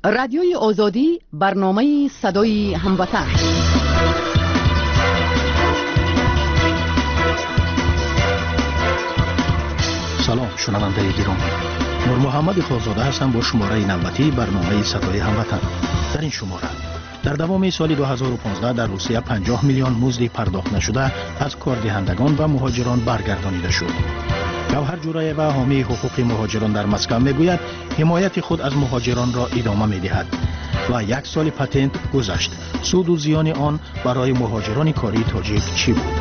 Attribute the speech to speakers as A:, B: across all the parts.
A: رادیوی آزادی برنامه صدای هموطن.
B: سلام شنونده گرامی، نور محمد خالزاده هستم با شماره 90 برنامه صدای هموطن. در این شماره در دوام سال 2015 در روسیه 50 میلیون مزد پرداخت نشده از کاردهندگان و مهاجران برگردانیده شد. گوهر جورایه و حامی حقوق مهاجران در مسکو میگوید حمایت خود از مهاجران را ادامه میدهد و یک سال پتنت گذشت. سود و زیان آن برای مهاجران کاری تاجیک چی بود؟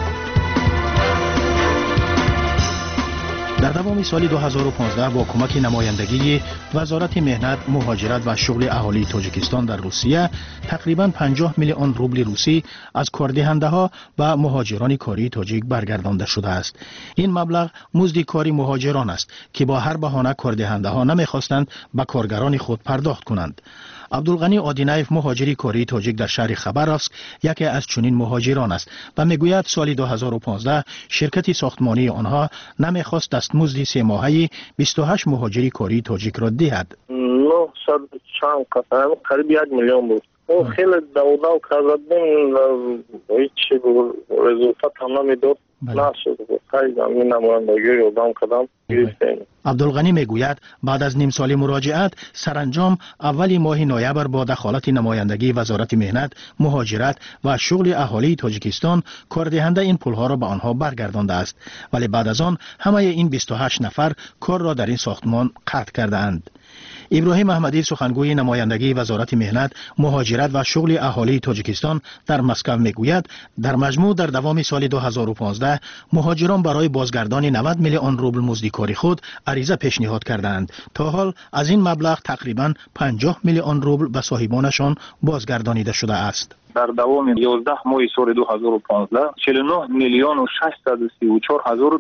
B: در دوام سال 2015 با کمک نمایندگی وزارت مهنت، مهاجرت و شغل اهالی تاجیکستان در روسیه تقریباً 50 میلیون روبل روسی از کاردهنده‌ها و مهاجران کاری تاجیک برگردانده شده است. این مبلغ مزد کاری مهاجران است که با هر بهانه کاردهنده‌ها نمی‌خواستند به کارگران خود پرداخت کنند. عبدالغنی آدینایف مهاجری کاری تاجیک در شهر خبرافسک یکی از چنین مهاجران است و میگوید سال 2015 شرکت ساختمانی آنها نمیخواست دستمزد 3 ماهه 28 مهاجری کاری تاجیک را دهد.
C: قریب 1 میلیون بود. او خیلی دو کردیم هیچ رزولتات هم نمیداد.
B: عبدالغنی میگوید بعد از نیم سال مراجعت سرانجام اولی ماه نوامبر با دخالت نمایندگی وزارت مهنت، مهاجرت و شغل اهالی تاجیکستان کاردهنده این پولها را به آنها برگردانده است، ولی بعد از آن همه این 28 نفر کار را در این ساختمان قطع کرده اند. ابراهیم احمدی سخنگوی نمایندگی وزارت مهنت، مهاجرت و شغل اهالی تاجیکستان در مسکو میگوید در مجموع در دوام سال 2015 مهاجران برای بازگردانی 90 میلیون روبل مزد کاری خود عریضه پیشنهاد کردند. تا حال از این مبلغ تقریباً 50 میلیون روبل به صاحبانشان بازگردانیده شده است.
D: در دوام 11 ماه سال 2015 49 میلیون و 634 هزار و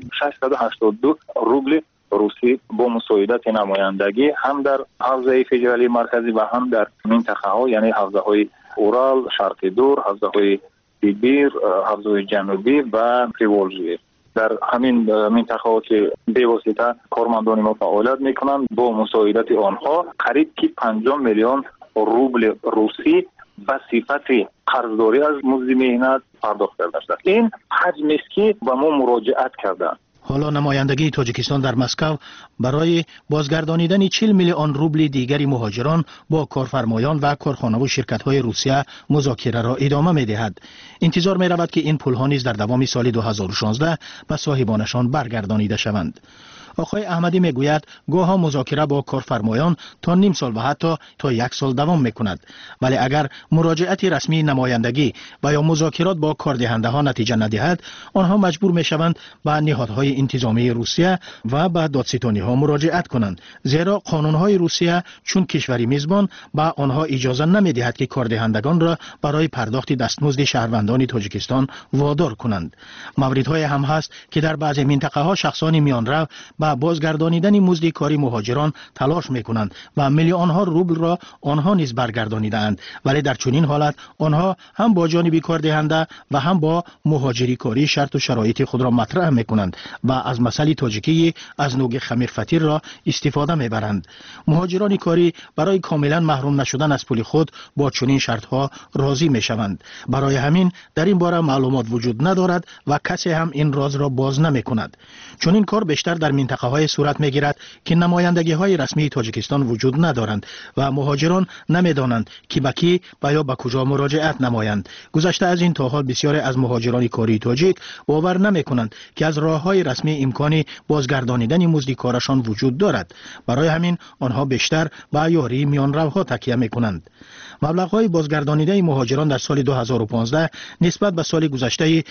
D: 682 روبل روسی با مساعدت نمایندگی هم در حوزه فدرالی مرکزی و هم در منطقه ها، یعنی حوزه های اورال، شرق دور، حوزه های سیبیر، حوزه جنوبی و پریولژی، در همین منطقه ها که به واسطه کارمندان ما فعالیت میکنند با مساعدت آنها قریب که 50 میلیون روبل روسی به صفت قرضداری از مزد مهنت پرداخت کرده است. این حجمی است که به ما مراجعت کردند.
B: حالا نمایندگی تاجیکستان در مسکو برای بازگردانیدن 40 میلیون روبل دیگری مهاجران با کارفرمایان و کارخانه و شرکت‌های روسیه مذاکره را ادامه می‌دهد. انتظار می‌رود که این پول‌ها نیز در دوام سال 2016 به صاحبانشان برگردانیده شوند. آقای احمدی میگوید گاهی مذاکره با کارفرمایان تا نیم سال و حتی تا 1 سال دوام میکند، ولی اگر مراجعت رسمی نمایندگی و یا مذاکرات با کاردهنده‌ها نتیجه ندهد، آنها مجبور میشوند به نهادهای انتظامی روسیه و به دادستانی‌ها مراجعت کنند، زیرا قانون‌های روسیه چون کشوری میزبان به آنها اجازه نمیدهد که کاردهندگان را برای پرداخت دستمزد شهروندان تاجیکستان وادار کنند. موردهای هم هست که در بعضی منطقه‌ها شخصان میانرو با بازگردانیدن مزد کاری مهاجران تلاش میکنند و میلیون ها روبل را آنها نیز برگردانیدند، ولی در چنین حالت آنها هم با جانب کاردهنده و هم با مهاجری کاری شرط و شرایط خود را مطرح میکنند و از مسئله تاجیکی از نوع خمیر فطیر را استفاده میبرند. مهاجران کاری برای کاملا محروم نشدن از پول خود با چنین شرط ها راضی میشوند. برای همین در این باره معلومات وجود ندارد و کسی هم این راز را باز نمیکند. چنین کار بیشتر در منطقه های صورت میگیرد که نمایندگی های رسمی تاجیکستان وجود ندارند و مهاجران نمیدانند که به کی و یا به کجا مراجعت نمایند. گذشته از این تا حال بسیاری از مهاجران کاری تاجیک باور نمیکنند که از راههای رسمی امکان بازگردانیدن مزد کارشان وجود دارد. برای همین آنها بیشتر به یاری میانروها تکیه میکنند. مبلغ‌های بازگردانیده مهاجران در سال 2015 نسبت به سال گذشته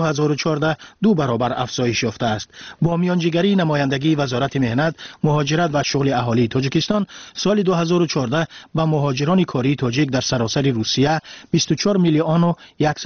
B: 2014 2 برابر افزایش یافته است. با میانجیگری نمایندگی وزارت مهنت، مهاجرت و شغل اهالی تاجیکستان سال 2014 به مهاجران کاری تاجیک در سراسر روسیه 24 میلیون و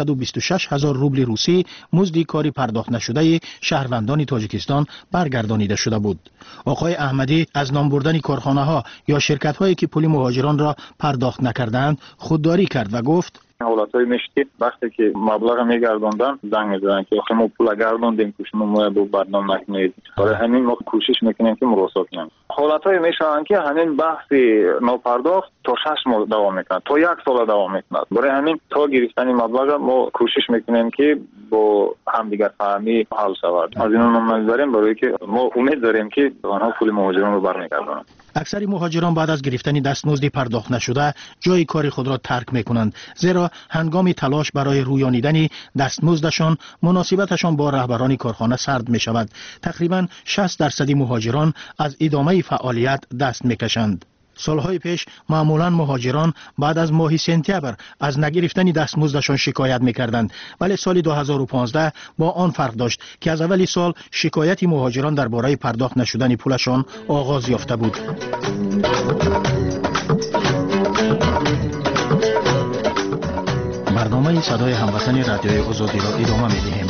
B: 126 هزار روبل روسی مزد کاری پرداخت نشده شهروندان تاجیکستان برگردانیده شده بود. آقای احمدی از نام بردن کارخانه ها یا شرکت هایی که پول مهاجران را پرداخت نکردند خودداری کرد و گفت
D: حالتای میشتی وقتی که مبلغ میگردوندن زنگ میزدن که آخه ما پول گردوندیم که شما ما رو بدنام نکنید. برای همین ما کوشش میکنیم که مراسا کنیم. حالتای میشن که همین بحث ناپرداخت تا 6 ماه دوام میکنه، تا 1 سال دوام میکنه. برای همین تا گرفتن مبلغ ما کوشش میکنیم که با همدیگر فهمی حل شود. از این منظریم برای که ما امید داریم که آنها پول مهاجران رو برمیگردونند.
B: اکثر مهاجران بعد از گرفتن دستمزد پرداخت نشده جای کار خود را ترک میکنند، زیرا هنگام تلاش برای رویانیدن دستمزدشان مناسبتشان با رهبران کارخانه سرد می شود. تقریبا 60% مهاجران از ادامه فعالیت دست میکشند. سالهای پیش معمولا مهاجران بعد از ماه سپتامبر از نگرفتن دستمزدشان شکایت میکردند، ولی سال 2015 با آن فرق داشت که از اول سال شکایت مهاجران درباره پرداخت نشدن پولشان آغاز یافته بود. برنامه صدای هموطن رادیوی آزادی را ادامه می‌دهیم.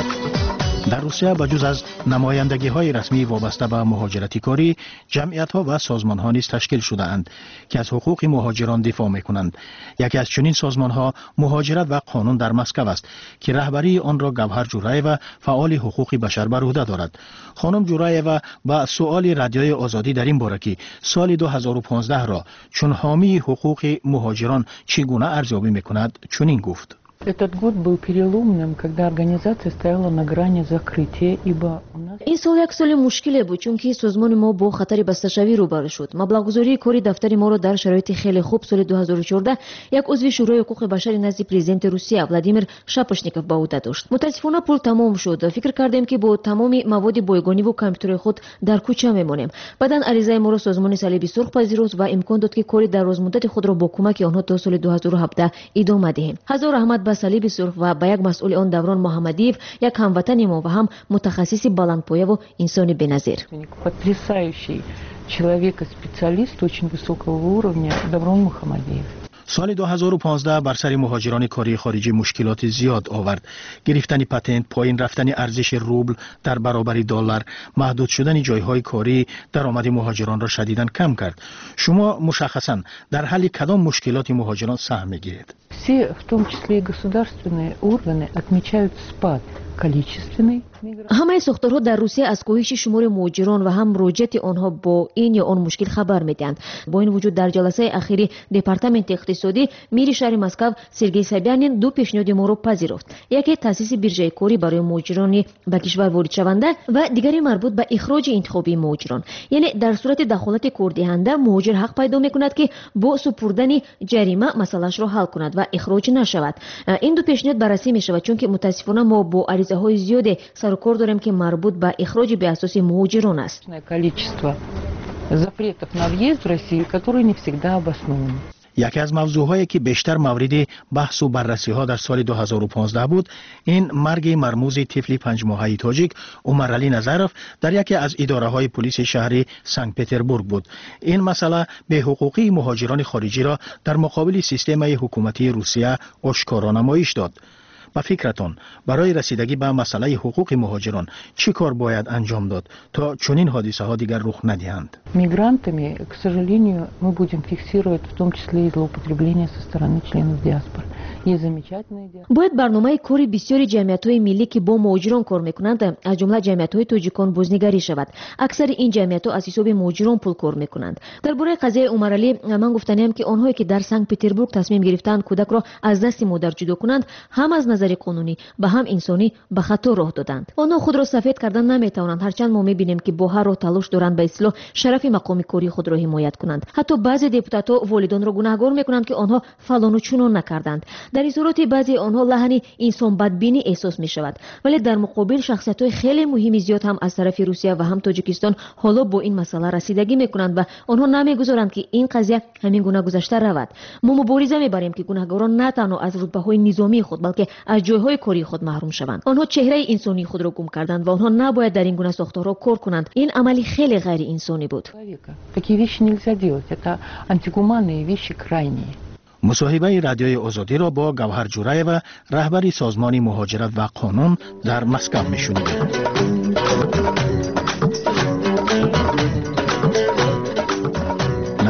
B: در روسیه بجز از نمایندگی‌های رسمی وابسته به مهاجرتی کاری، جمعیت‌ها و سازمان‌ها نیز تشکیل شده‌اند که از حقوق مهاجران دفاع می‌کنند. یکی از چنین سازمان‌ها مهاجرت و قانون در مسکو است که رهبری آن را گوهر جورایوا فعال حقوق بشر بر عهده دارد. خانم جورایوا با سؤال رادیوی آزادی در این باره که سال 2015 را چون حامی حقوق مهاجران چگونه ارزیابی می‌کند چنین گفت:
E: Этот год был переломным, когда организация стояла на грани закрытия, ибо у нас...
F: این سال یک سال مشکلی بود چون که سازمان ما با خطر بسته‌شوی روبرو شد. مبلغ‌گذاری کاری دفتر ما را در شرایط خیلی خوب سال 2014 یک عضو شورای حقوق بشر نزد پرزیدنت روسیه ولادیمیر شاپوشنیکوف به عهده داشت. متاسفانه پول تمام شد. فکر کردیم که با تمام مواد بایگانی و کامپیوتر خود در کوچه میمانیم. بعداً عریضه ما را سازمان صلیبی سرخ پذیرفت و امکان داد که کاری در روزمدت خود را با کمک آنها تا سال 2017 ادامه دهیم. هزار رحمت به صلیب سرخ و به یک مسئول آن دوران محمدیев، یک هموطن ما و هم متخصص بلندپایه و انسان بی‌نظیر.
E: Потрясающий человек и специалист очень высокого уровня Давron Muhammadiev.
B: سال 2015 بر سر مهاجران کاری خارجی مشکلات زیاد آورد. گرفتن پتنت، پایین رفتن ارزش روبل در برابر دلار، محدود شدن جایهای کاری درآمد مهاجران را شدیداً کم کرد. شما مشخصاً در حل کدام مشکلات مهاجران سهم می‌گیرید؟
E: Все, в том числе и государственные органы, отмечают спад количественный.
F: همه ساختارها در روسیه از کاهش شمار مهاجران و هم مراجعت آنها با این یا آن مشکل خبر میدهند. با این وجود در جلسه اخیری دپارتمنت اقتصادی میری شهر مسکو سرگئی سابیانین دو پیشنهاد ما را پذیرفت. یکی تاسیس بیرژه کاری برای مهاجران به کشور وارد شونده و دیگری مربوط به اخراج انتخابی مهاجران. یعنی در صورت دخالت کاردهنده مهاجر حق پیدا میکند که با سپردن جریمه مسئله‌اش را حل کند و اخراج نشود. این دو پیشنهاد بررسی میشود چون که متاسفانه ما با عریضه‌های زیاد سر و کار داریم که مربوط به اخراج به اساس مهاجران است.
E: Количество запретов на въезд в Россию, которые не всегда обоснованы.
B: یکی از موضوعهایی که بیشتر مورد بحث و بررسی ها در سال 2015 بود، این مرگ مرموز طفل 5 ماهه تاجیک عمر علی نظرف در یکی از اداره های پلیس شهر سنت پترزبورگ بود. این مسئله به حقوقی مهاجران خارجی را در مقابل سیستم حکومتی روسیه آشکارا نمایش داد. با فکرتون برای رسیدگی به مسئله حقوق مهاجران چی کار باید انجام داد تا چنین حادثه ها دیگر رخ ندهند؟
E: Мигрантами, к сожалению, мы будем фиксировать в том числе и злоупотребление со стороны членов диаспоры. Есть замечательные диаспоры.
F: باید برنامه کاری بسیاری جمعیت‌های ملی که با مهاجران کار می‌کنند از جمله جمعیت‌های تاجیکان بازنگری شود. اکثر این جمعیت‌ها از حساب مهاجران پول کار می‌کنند. درباره قضیه عمر علی من گفتنیم که آنهایی که در سنت پترزبورگ تصمیم گرفتند کودک را از دست مادر جدا کنند هم از نظر قانونی و هم انسانی به خطا راه دادند. آنها خود را سفید کردن نمی‌توانند، هرچند ما می‌بینیم که با هر راه تلاش دارند به اصلاح شرف مقام کاری خود را حمایت کنند. حتی بعضی دپوتات‌ها والدان را گناهکار می‌کنند که آنها فلان و چنان نکردند. در این صورت بعضی آنها لحن انسان بدبینی احساس می‌شود، ولی در مقابل شخصیت‌های خیلی مهم زیاد هم از طرف روسیه و هم تاجیکستان حالا با این مسئله رسیدگی می‌کنند و آنها نمی‌گذارند که این قضیه همین گونه گذشته رود. ما مبارزه می‌بریم که گناهکاران نه تنها از رتبه‌های نظامی خود بلکه از جایهای کاری خود محروم شوند. آنها چهره انسانی خود را گم کردند و آنها نباید در این گونه ساختارها کار کنند. این عملی خیلی غیر انسانی بود.
E: Такие вещи нельзя делать. Это антигуманные вещи крайние.
B: مصاحبه رادیوی آزادی را با گوهر جورایوا رهبر سازمان مهاجرت و قانون در مسکو میشنوید.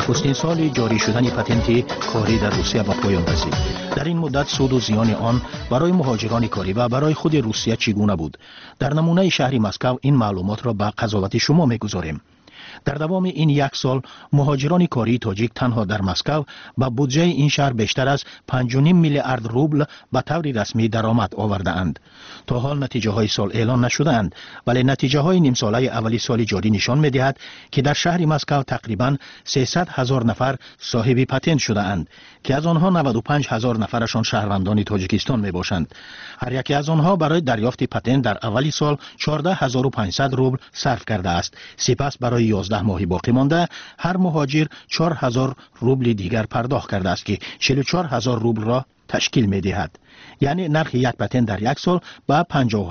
B: نخستین سال جاری شدن پتنت کاری در روسیه به پایان رسید. در این مدت سود و زیان آن برای مهاجران کاری و برای خود روسیه چگونه بود؟ در نمونه شهر مسکو این معلومات را به قضاوت شما می‌گذاریم. در دوام این یک سال مهاجران کاری تاجیک تنها در مسکو با بودجه این شهر بیشتر از 5.5 میلیارد روبل به طور رسمی درآمد آورده اند. تا حال نتیجه های سال اعلان نشده اند، ولی نتیجه های نیم ساله اولی سال جاری نشان می دهد که در شهر مسکو تقریبا 300,000 نفر صاحب پتنت شده اند که از آنها 95,000 نفرشان شهروندان تاجیکستان می باشند. هر یکی از آنها برای دریافت پتنت در اولی سال 14,500 روبل صرف کرده است. سپس برای 11 ماهی باقی مانده هر مهاجر 4,000 روبل دیگر پرداخت کرده است که 44,000 روبل را تشکیل می دهد. یعنی نرخ یک پتنت در یک سال به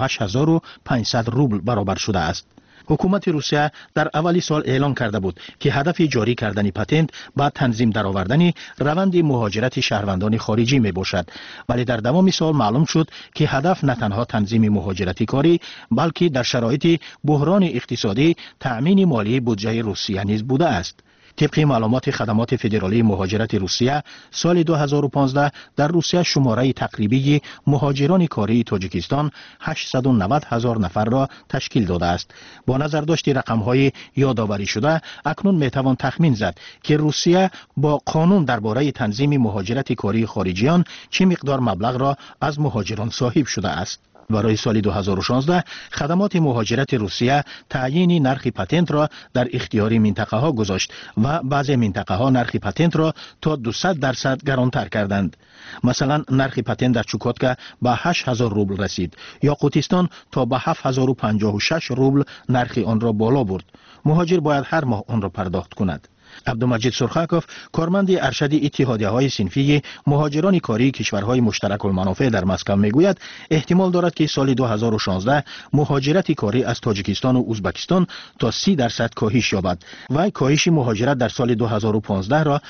B: 58,500 روبل برابر شده است. حکومت روسیه در اولی سال اعلان کرده بود که هدف جاری کردن پتنت با تنظیم درآوردن روند مهاجرت شهروندان خارجی می باشد، ولی در دوام سال معلوم شد که هدف نه تنها تنظیم مهاجرت کاری بلکه در شرایط بحران اقتصادی تأمین مالی بودجه روسیه نیز بوده است. طبق معلومات خدمات فدرالی مهاجرت روسیه سال 2015 در روسیه شماره تقریبی مهاجران کاری تاجیکستان 890,000 نفر را تشکیل داده است. با نظر داشت رقم‌های یادآوری شده اکنون میتوان تخمین زد که روسیه با قانون درباره تنظیم مهاجرت کاری خارجیان چه مقدار مبلغ را از مهاجران صاحب شده است. برای سال 2016 خدمات مهاجرت روسیه تعیین نرخ پتنت را در اختیار منطقه ها گذاشت و بعضی منطقه ها نرخ پتنت را تا 200% گرانتر کردند. مثلا نرخ پتنت در چوکاتکا به 8,000 روبل رسید. یاقوتستان تا به 7,056 روبل نرخ آن را بالا برد. مهاجر باید هر ماه آن را پرداخت کند. عبدالمجید سرخاکوف کارمند ارشد اتحادیه‌های صنفی مهاجران کاری کشورهای مشترک المنافع در مسکو میگوید احتمال دارد که سال 2016 مهاجرت کاری از تاجیکستان و ازبکستان تا 30% کاهش یابد و کاهش مهاجرت در سال 2015 را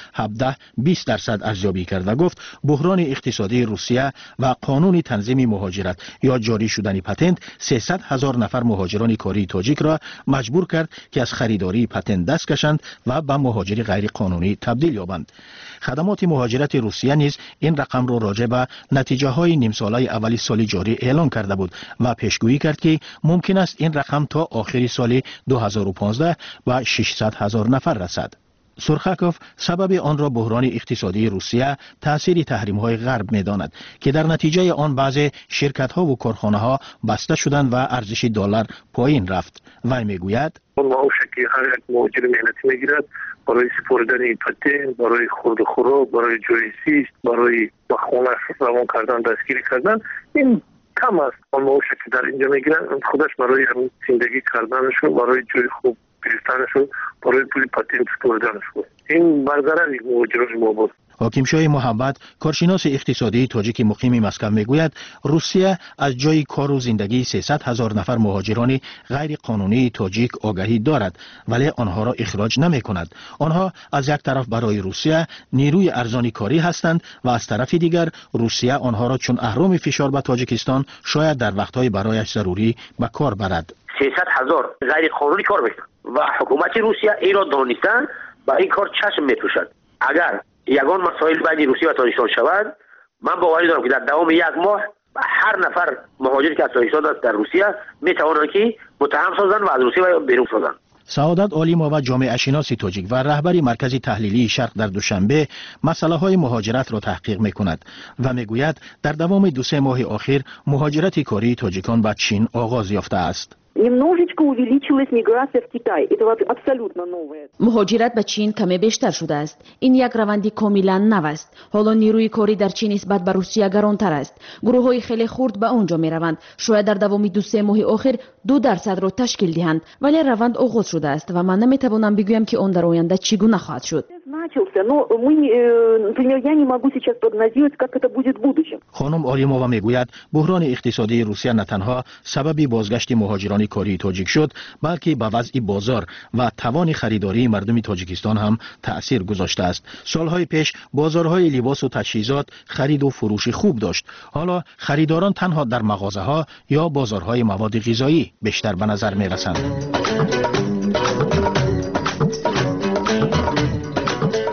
B: 17-20% ارزیابی کرد و گفت بحران اقتصادی روسیه و قانون تنظیم مهاجرت یا جاری شدن پتنت 300,000 نفر مهاجران کاری تاجیک را مجبور کرد که از خریداری پتنت دست کشند و به مهاجری غیر قانونی تبدیل یابند. خدمات مهاجرت روسیه نیز این رقم را راجع به نتیجه های نیم ساله اولی سال جاری اعلان کرده بود و پیشگویی کرد که ممکن است این رقم تا آخر سال 2015 به 600,000 نفر رسد. سرخاکوف سبب آن را بحران اقتصادی روسیه تأثیر تحریم های غرب می داند که در نتیجه آن بعضی شرکت ها و کارخانه ها بسته شدند و ارزش دلار پایین رفت. وی می گوید
C: معاشی که هر یک مهاجر مهنتی می گیرد برای سپردن پتنت، برای خورد و خوراک، برای جای زیست، برای خانه روان کردن، دستگیری کردن این کم است. آن معاشی که در اینجا می گیرند خودش برای زندگی کردنشون، برای جای خوب گرفتنشون، برای پول پتنت سپردنشون این برقرار مهاجران ما بود.
B: حاکم شاه محمد کارشناس اقتصادی تاجیک مقیم مسکو میگوید روسیه از جای کار و زندگی 300,000 نفر مهاجران غیر قانونی تاجیک آگاهی دارد ولی آنها را اخراج نمی کند. آنها از یک طرف برای روسیه نیروی ارزانی کاری هستند و از طرف دیگر روسیه آنها را چون اهرام فشار به تاجیکستان شاید در وقتهای برایش ضروری به کار برد.
G: 300,000 غیر قانونی کار میکنند و حکومت روسیه این را دانستند و این کار چشم میپوشد. اگر یگان مسائل بین روسیه و تاجیکستان شود من باوری دارم که در دوام یک ماه هر نفر مهاجری که از تاجیکستان در روسیه میتوانند که متهم سازند و از روسیه بیرون سازند.
B: سعادت عالیمova جامعه شناس تاجیک و رهبر مرکز تحلیلی شرق در دوشنبه مسئله های مهاجرت را تحقیق میکند و میگوید در دوام 2-3 ماه اخیر مهاجرت کاری تاجیکان به چین آغاز یافته است.
H: Немножечко увеличилась миграция в Китай. Это абсолютно новое.
F: مهاجرت به چین کمی بیشتر شده است. این یک روند کاملا نو است. حالا نیروی کاری در چین نسبت به روسیه گرانتر است. گروه‌های خیلی خرد به آنجا می‌روند. شاید در دوام 2-3 ماه اخیر 2% را تشکیل دهند. ولی روند آغاز شده است و من نمی‌توانم بگویم که آن در آینده چگونه خواهد شد.
B: خانم عالیمova میگوید بحران اقتصادی روسیه نه تنها سبب بازگشت مهاجران کاری تاجیک شد بلکه به وضع بازار و توان خریداری مردم تاجیکستان هم تأثیر گذاشته است. سالهای پیش بازارهای لباس و تجهیزات خرید و فروش خوب داشت. حالا خریداران تنها در مغازه ها یا بازارهای مواد غذایی بیشتر به نظر می رسند.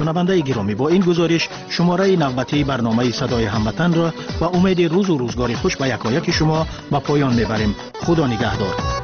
B: شنونده گرامی، با این گزارش شماره نوبتی برنامه صدای هموطن را و امید روز و روزگار خوش به یکایک شما به پایان میبریم. خدا نگهدار.